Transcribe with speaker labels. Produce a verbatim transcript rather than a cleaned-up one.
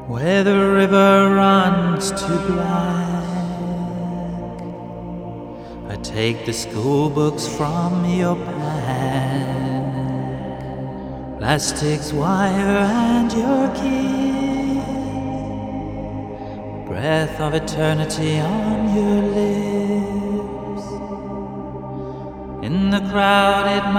Speaker 1: where the river runs to black. I take the school books from your pack, plastics, wire, and your key, breath of eternity on your lips. In the crowded